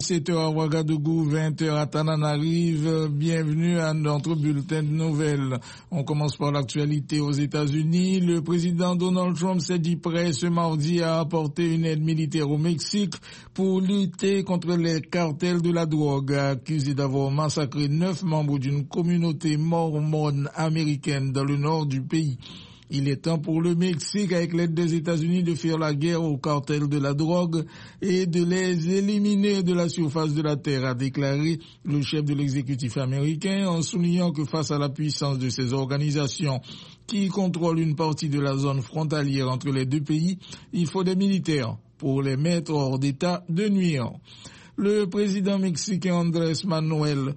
7h à Ouagadougou, 20h à Tananarive. Bienvenue à notre bulletin de nouvelles. On commence par l'actualité aux États-Unis. Le président Donald Trump s'est dit prêt ce mardi à apporter une aide militaire au Mexique pour lutter contre les cartels de la drogue, accusés d'avoir massacré 9 membres d'une communauté mormone américaine dans le nord du pays. Il est temps pour le Mexique, avec l'aide des États-Unis, de faire la guerre aux cartels de la drogue et de les éliminer de la surface de la terre, a déclaré le chef de l'exécutif américain, en soulignant que face à la puissance de ces organisations qui contrôlent une partie de la zone frontalière entre les deux pays, il faut des militaires pour les mettre hors d'état de nuire. Le président mexicain Andrés Manuel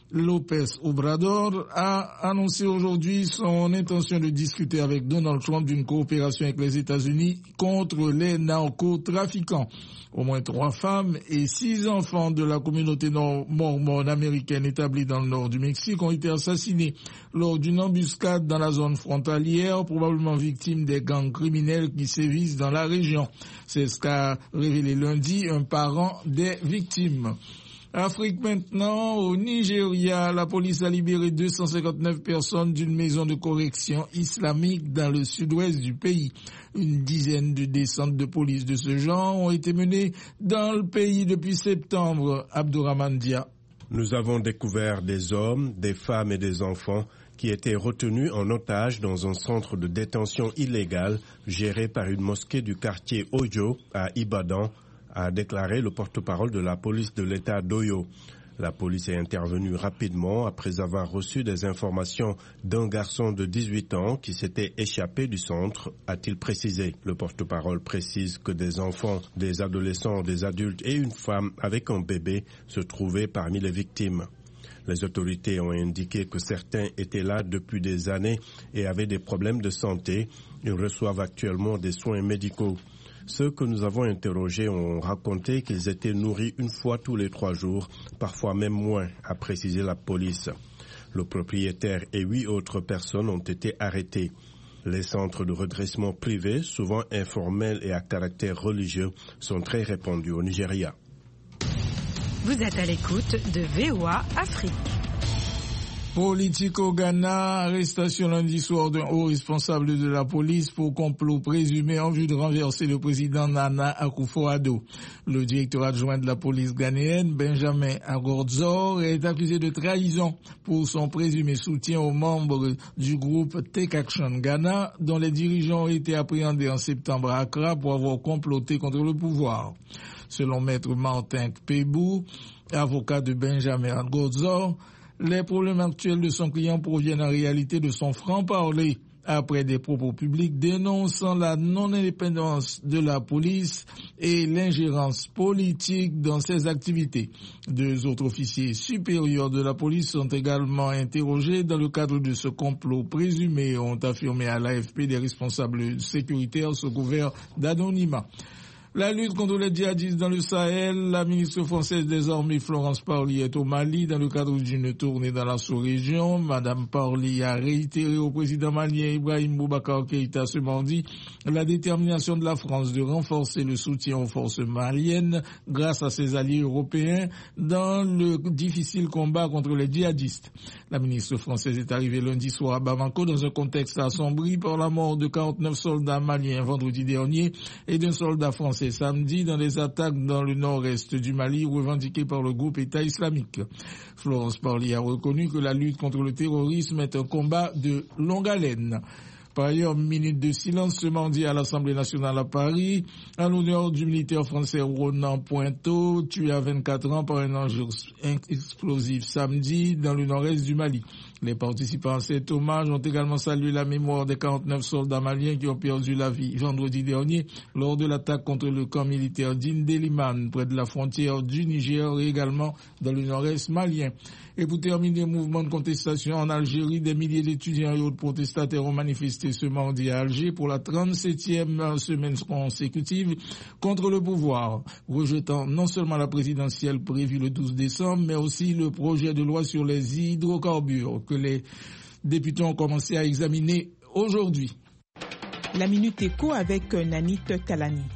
López Obrador a annoncé aujourd'hui son intention de discuter avec Donald Trump d'une coopération avec les États-Unis contre les narcotrafiquants. Au moins 3 femmes et 6 enfants de la communauté mormone américaine établie dans le nord du Mexique ont été assassinés lors d'une embuscade dans la zone frontalière, probablement victimes des gangs criminels qui sévissent dans la région. C'est ce qu'a révélé lundi un parent des victimes. Afrique maintenant, au Nigeria, la police a libéré 259 personnes d'une maison de correction islamique dans le sud-ouest du pays. Une dizaine de descentes de police de ce genre ont été menées dans le pays depuis septembre. Abdourahmane Dia. Nous avons découvert des hommes, des femmes et des enfants qui étaient retenus en otage dans un centre de détention illégal géré par une mosquée du quartier Ojo à Ibadan, a déclaré le porte-parole de la police de l'État d'Oyo. La police est intervenue rapidement après avoir reçu des informations d'un garçon de 18 ans qui s'était échappé du centre, a-t-il précisé. Le porte-parole précise que des enfants, des adolescents, des adultes et une femme avec un bébé se trouvaient parmi les victimes. Les autorités ont indiqué que certains étaient là depuis des années et avaient des problèmes de santé. Ils reçoivent actuellement des soins médicaux. Ceux que nous avons interrogés ont raconté qu'ils étaient nourris une fois tous les 3 jours, parfois même moins, a précisé la police. Le propriétaire et 8 autres personnes ont été arrêtées. Les centres de redressement privés, souvent informels et à caractère religieux, sont très répandus au Nigeria. Vous êtes à l'écoute de VOA Afrique. Politique au Ghana, arrestation lundi soir d'un haut responsable de la police pour complot présumé en vue de renverser le président Nana Akufo-Addo. Le directeur adjoint de la police ghanéenne, Benjamin Agordzor, est accusé de trahison pour son présumé soutien aux membres du groupe Take Action Ghana, dont les dirigeants ont été appréhendés en septembre à Accra pour avoir comploté contre le pouvoir. Selon maître Martin Kpebou, avocat de Benjamin Agordzor, les problèmes actuels de son client proviennent en réalité de son franc-parler après des propos publics dénonçant la non-indépendance de la police et l'ingérence politique dans ses activités. 2 autres officiers supérieurs de la police sont également interrogés dans le cadre de ce complot présumé, ont affirmé à l'AFP des responsables sécuritaires sous couvert d'anonymat. La lutte contre les djihadistes dans le Sahel, la ministre française des Armées Florence Parly est au Mali dans le cadre d'une tournée dans la sous-région. Madame Parly a réitéré au président malien Ibrahim Boubacar Keïta ce mardi la détermination de la France de renforcer le soutien aux forces maliennes grâce à ses alliés européens dans le difficile combat contre les djihadistes. La ministre française est arrivée lundi soir à Bamako dans un contexte assombri par la mort de 49 soldats maliens vendredi dernier et d'un soldat français samedi dans des attaques dans le nord-est du Mali revendiquées par le groupe État islamique. Florence Parly a reconnu que la lutte contre le terrorisme est un combat de longue haleine. Par ailleurs, minute de silence ce mardi à l'Assemblée nationale à Paris, en l'honneur du militaire français Ronan Pointeau, tué à 24 ans par un engin explosif samedi dans le nord-est du Mali. Les participants à cet hommage ont également salué la mémoire des 49 soldats maliens qui ont perdu la vie vendredi dernier lors de l'attaque contre le camp militaire d'Indeliman, près de la frontière du Niger et également dans le nord-est malien. Et pour terminer, mouvement de contestation en Algérie, des milliers d'étudiants et autres protestataires ont manifesté ce mardi à Alger pour la 37e semaine consécutive contre le pouvoir, rejetant non seulement la présidentielle prévue le 12 décembre, mais aussi le projet de loi sur les hydrocarbures que les députés ont commencé à examiner aujourd'hui. La Minute Éco avec Nanit Kalani.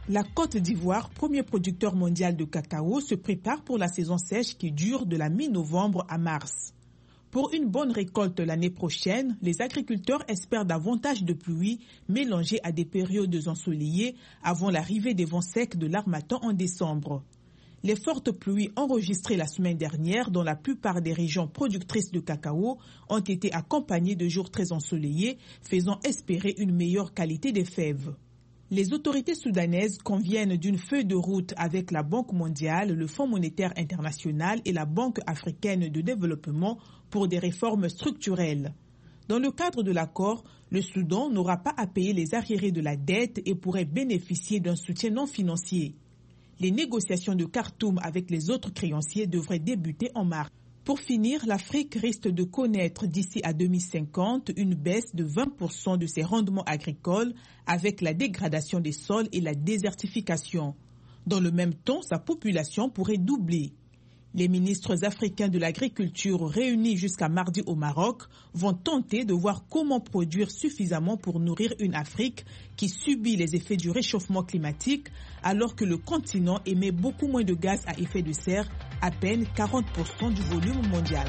La Côte d'Ivoire, premier producteur mondial de cacao, se prépare pour la saison sèche qui dure de la mi-novembre à mars. Pour une bonne récolte l'année prochaine, les agriculteurs espèrent davantage de pluie mélangées à des périodes ensoleillées avant l'arrivée des vents secs de l'harmattan en décembre. Les fortes pluies enregistrées la semaine dernière dans la plupart des régions productrices de cacao ont été accompagnées de jours très ensoleillés, faisant espérer une meilleure qualité des fèves. Les autorités soudanaises conviennent d'une feuille de route avec la Banque mondiale, le Fonds monétaire international et la Banque africaine de développement pour des réformes structurelles. Dans le cadre de l'accord, le Soudan n'aura pas à payer les arriérés de la dette et pourrait bénéficier d'un soutien non financier. Les négociations de Khartoum avec les autres créanciers devraient débuter en mars. Pour finir, l'Afrique risque de connaître d'ici à 2050 une baisse de 20% de ses rendements agricoles avec la dégradation des sols et la désertification. Dans le même temps, sa population pourrait doubler. Les ministres africains de l'agriculture réunis jusqu'à mardi au Maroc vont tenter de voir comment produire suffisamment pour nourrir une Afrique qui subit les effets du réchauffement climatique alors que le continent émet beaucoup moins de gaz à effet de serre, à peine 40% du volume mondial.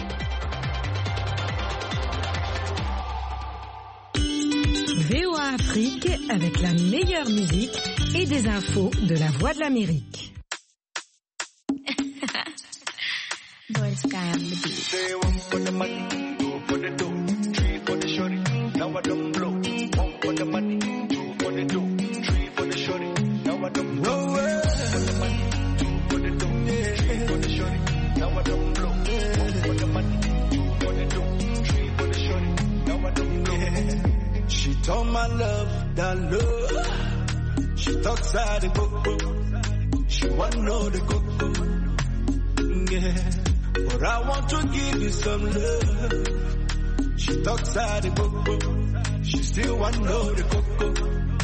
VOA Afrique avec la meilleure musique et des infos de la Voix de l'Amérique. Boy Sky on the beat. Say one for the money, two for the dough, three for the shorty. Now I don't blow. One for the money, two for the dough, three for the shorty. Now I don't blow. One for the money, two for the dough, three for the shorty. Now I don't blow. One for the money, two for the dough, three for the shorty. Now I don't blow. She told my love that love. She talks out the book. She wanna know the cocoa. Yeah. But I want to give you some love. She talks out the book. She still want to know the cocoa.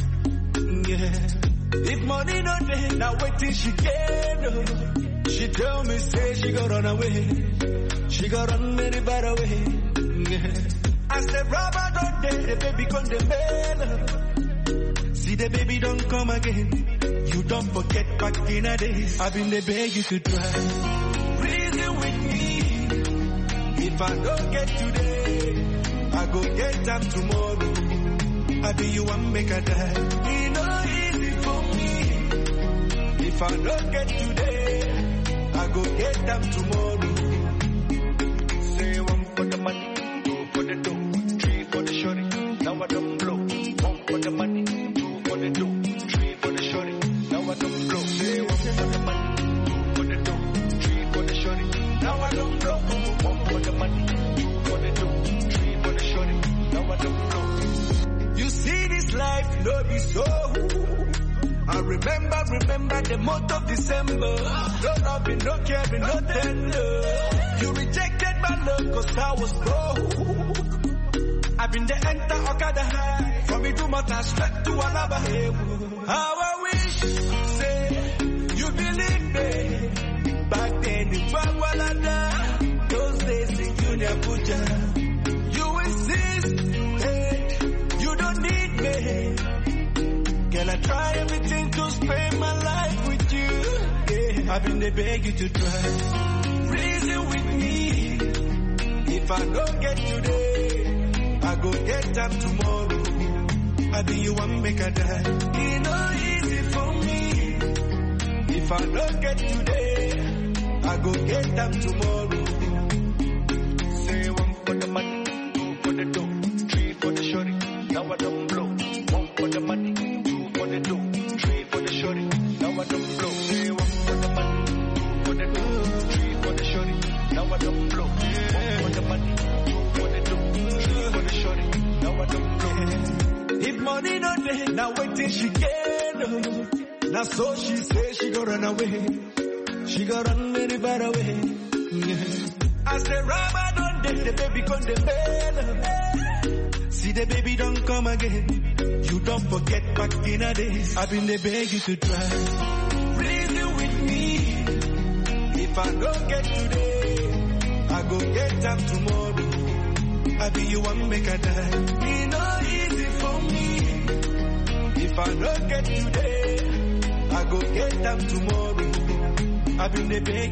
Yeah. If money no day, now wait till she get. She tell me, say she got run away. She got run many bad away. Yeah. I said, Robert don't day, the baby come the mail. See the baby don't come again. You don't forget back in the days. I've been the beg you to try. Reason with me. If I don't get today, I go get them tomorrow. I be you and make a die. It no easy for me. If I don't get today, I go get them tomorrow. Say one for the money, two for the dough, three for the shorty. Now I don't blow. One for the money, two for the dough, three for the shorty. Now I don't blow. Say one for the money, two for the dough, three for the shorty. Now I don't blow. One for the money, two for the dough, three for the shorty. Now I don't blow. You see this life, no be so. I remember the month of December. No loving, no caring, no tender. You rejected my love cause I was broke. I've been the enter Okada high. From me to Mata straight to Alaba. How I wish, say, you believe me. Back then in Bagwalada, those days in Junior Puja. You insist, hey, you don't need me. Girl, I try everything to spend my life with you. Yeah, I've been there beg you to try. Reason with me. If I don't get today, I go get them tomorrow. I be you and make a die. It no easy for me. If I don't get today, I go get them tomorrow. Say one for the money, two for the dough, three for the shorty. Now I don't blow. One for the money, two for the dough, three for the shorty. Now I don't blow. Say one for the money, two for the dough, three for the shorty. Now I don't blow. One for the money, two for the dough, three for the shorty. Now I don't blow. If money no day, now wait till she get. Now so she say she go run away. She got run many bad away. Yeah. I say Rama don't day, the baby come the bell. See the baby don't come again. You don't forget back in the days. I've been the beg you to try. Reason with me. If I don't get today, I go get them tomorrow. I be you and make a die. It no easy for me. If I don't get today, I go get them tomorrow. I've been the beg